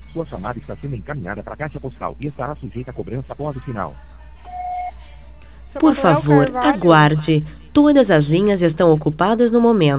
Sua chamada está sendo encaminhada para a caixa postal e estará sujeita a cobrança após o sinal. Por favor, aguarde. Todas as linhas estão ocupadas no momento.